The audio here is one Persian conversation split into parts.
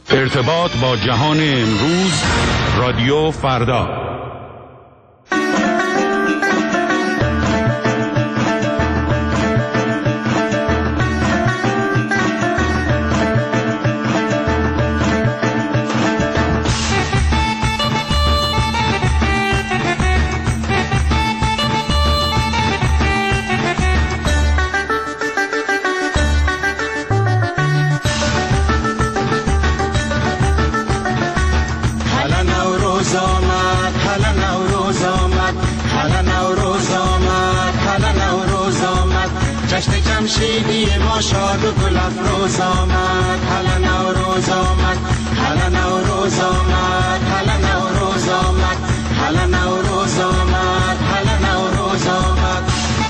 ارتباط با جهان امروز، رادیو فردا. جمشیدی ما شاد و گل افروز آمد، هلا نوروز آمد، هلا نوروز آمد، هلا نوروز آمد، هلا نوروز آمد، هلا نوروز آمد.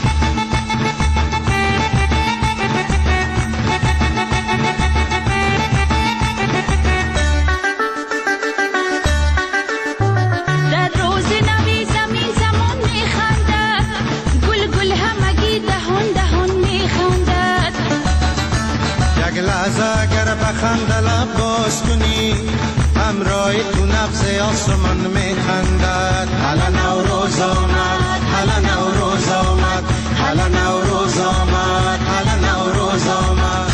در روز نوی زمین زمان میخندد، گل گل همگی دهان دهان میخندد. یک لحظه اگر بخنده لب باز کنی، همراه تو نبض آسمان میخندد. هلا نوروز آمد، هلا نوروز آمد، هلا نوروز آمد، هلا نوروز آمد.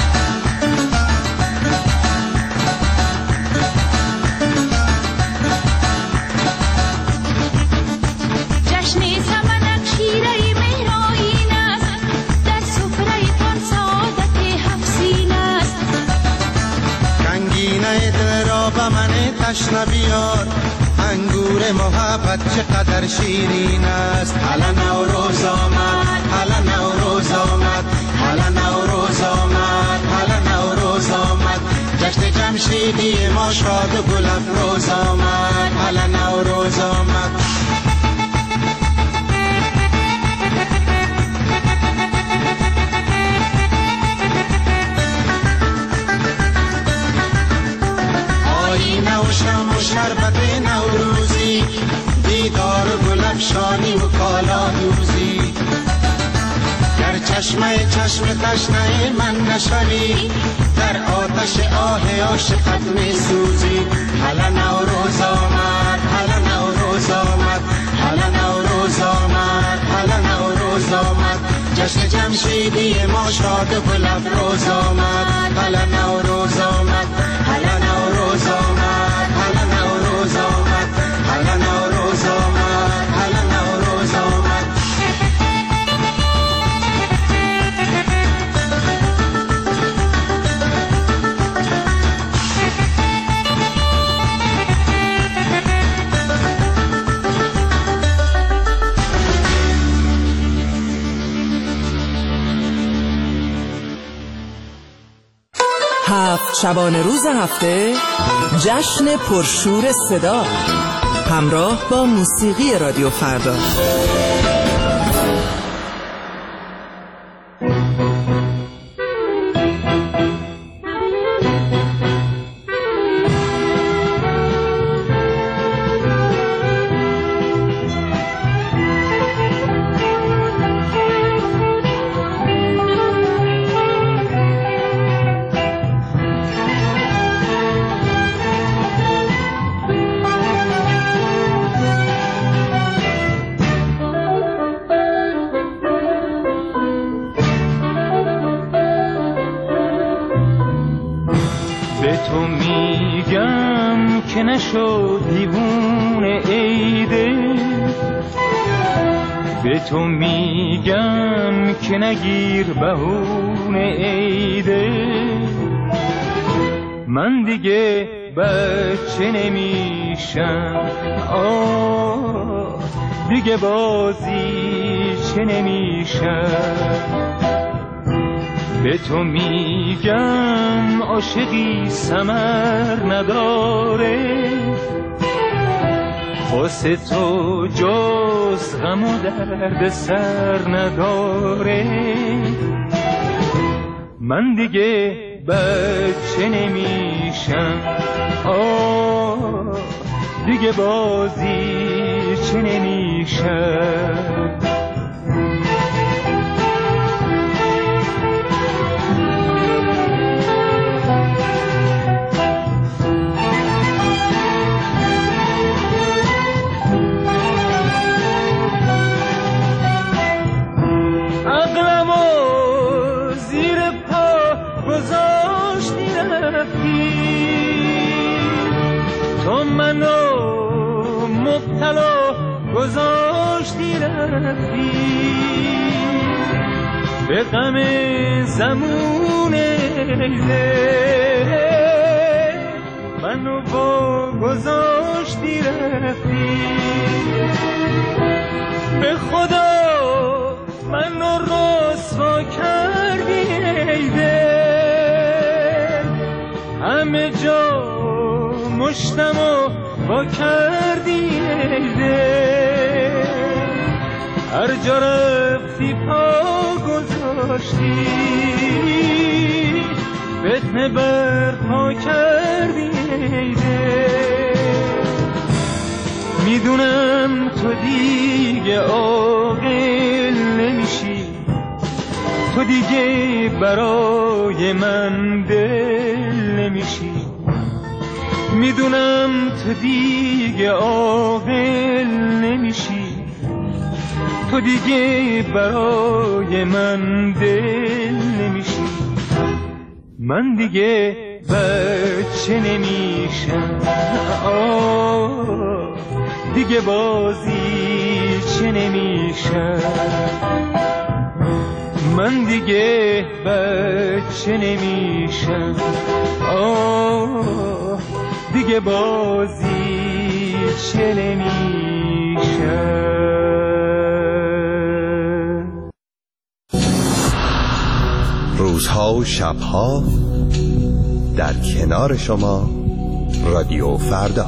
جشن سمنک شیره مهرآیین است، در سفره تان سعادت هفسین است. رنگینه دل را به من تشنه بیار، انگور محبت چقدر شیرین است. هلا نوروز آمد، هلا نوروز آمد، هلا نوروز آمد، هلا نوروز آمد. جشن جمشیدی ما شاد و گل افروز آمد، هلا نوروز آمد. آینه و شمع و شربت نوروزی، دیدار و گل افشانی و کالا دوزی. گر چشمه تشنه من نشوی، در آتش آه عاشقت می سوزی. هلا نوروز آمد، هلا نوروز آمد، هلا نوروز آمد، هلا نوروز آمد. جشن جمشیدی ما شاد و گل افروز آمد، هلا نوروز آمد، هلا نوروز آمد، هلا نوروز آمد، هلا نوروز آمد، هلا نوروز آمد. هفت شبانه روز هفته، جشن پرشور صدا، همراه با موسیقی رادیو فردا. تو میگم که نگیر بهونه عیده، من دیگه بچه نمیشم، دیگه بازی چه نمیشم. به تو میگم عاشقی ثمر نداره، واسه تو جز غم و درد سر نداره. من دیگه بچه نمیشم، دیگه بازی چه نمیشم. رفتی، تو منو مبتلا گذاشتی رفتی، به غم زمون منو با گذاشتی رفتی، به خدا منو رسوا کردی همه جا مشتمو با کردی هر جا رفتی پا گذاشتی، فتنه برپا کردی میدونم تو دیگه عاقل نمیشی، تو دیگه برای من دل نمیشی، میدونم تو دیگه عاقل نمیشی، تو دیگه برای من دل نمیشی، من دیگه بچه نمیشم، دیگه بازی چه نمیشم، من دیگه بچه نمیشم، دیگه بازی چه نمیشم. روزها و شبها در کنار شما رادیو فردا.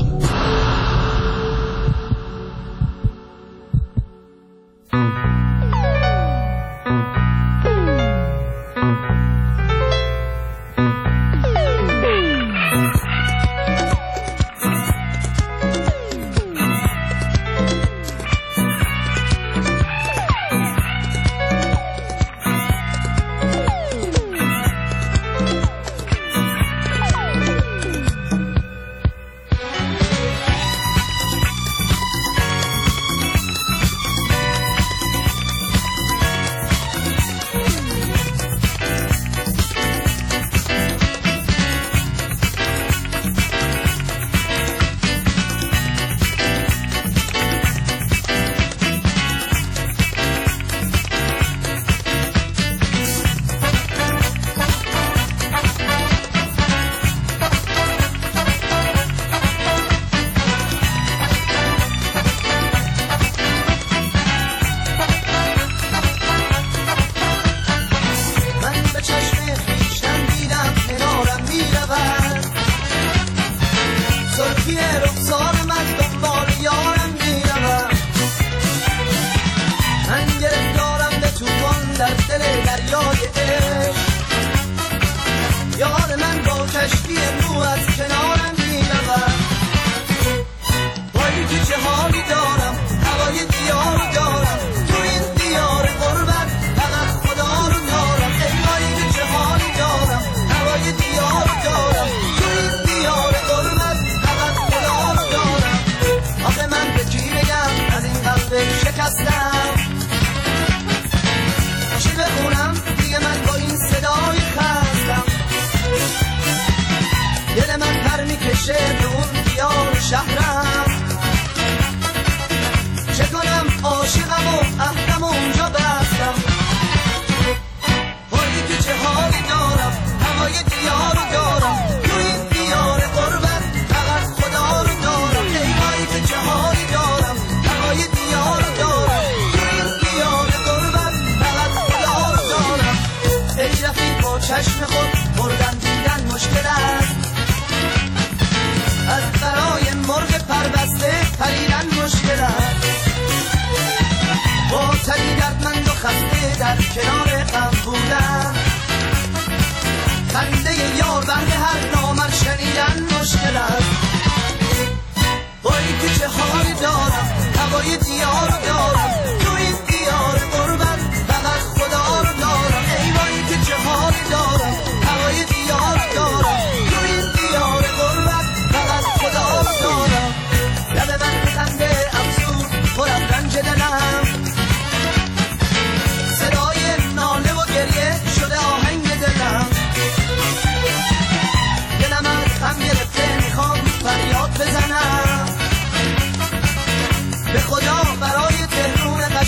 چشم خود بردن دیدن مشکل است،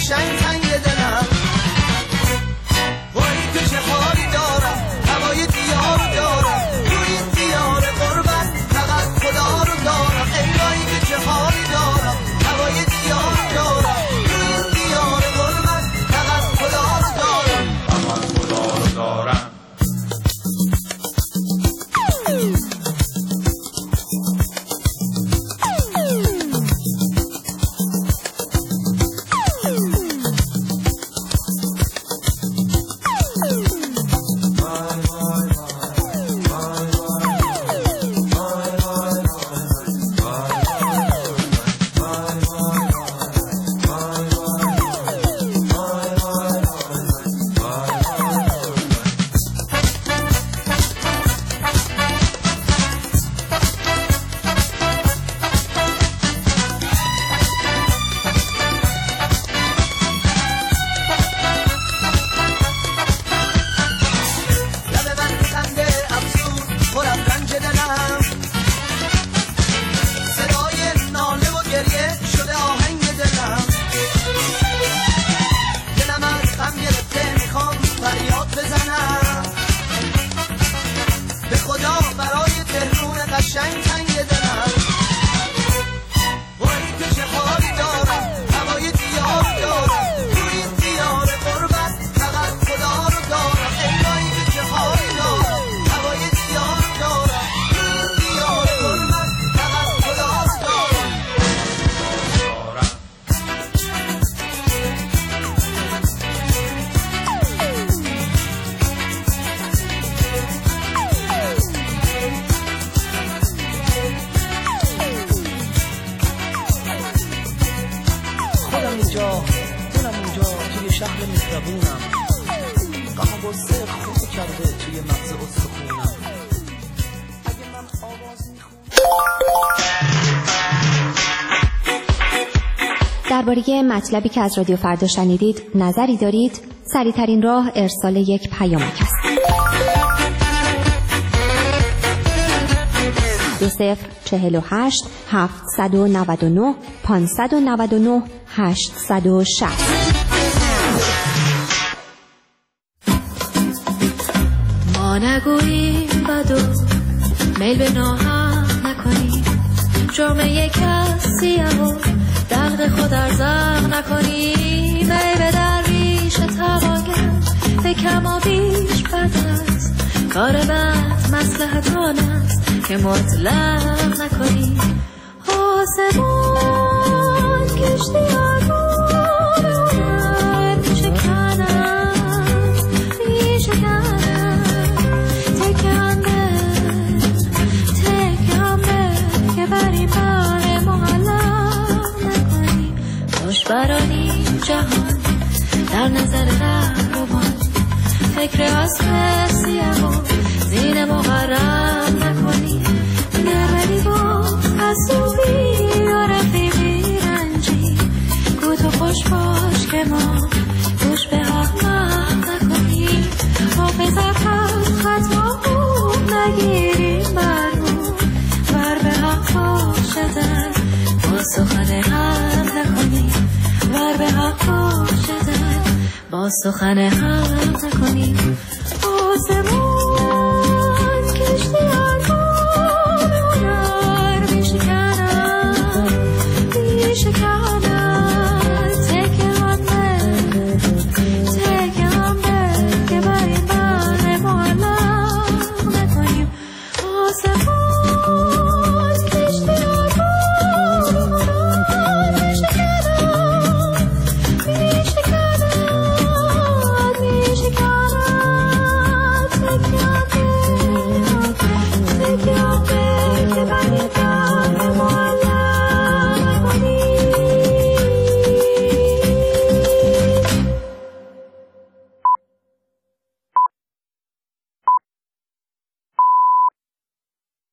قشنگ تنگ دلم وای که چه حالی دارم هوای دیار دارم روی دیار قربت فقط خدا رو دارم ای وای که چه حالی دارم هوای دیار دارم روی دیار قربت فقط خدا رو دارم فقط خدا رو دارم درباره مطلبی که از رادیو فردا شنیدید نظری دارید؟ سریع‌ترین راه ارسال یک پیامک است. 2048 799 599 860. ما نگوییم بدو میل به ناحق نکنیم جرم یک کسیه و دقد خود ارزاق نکنیم ای به درویش تواگر به کم و بیش بد است کار بد مصلحت آن است که مطلق نکنیم آسمان کشتی آگون اونر میشکنند تکمه که بری بر معلق نکنیم دشبرانی جهان در نظر رهروان فکر اصل سیه و زین مغرم نکنیم نرمدی با حسوبی و رفیقی رنجی گو تو خوش باش که ما گوش به احمق نکنیم حافظت خطا خوب نگیریم برمون ور به حق باشدن با سخن حق نکنیم ور به حق باشدن با سخن حق نکنیم آسمان کشتی آگون هنر میشکنن تکه همه که بریم بر معلق نکنیم آسمان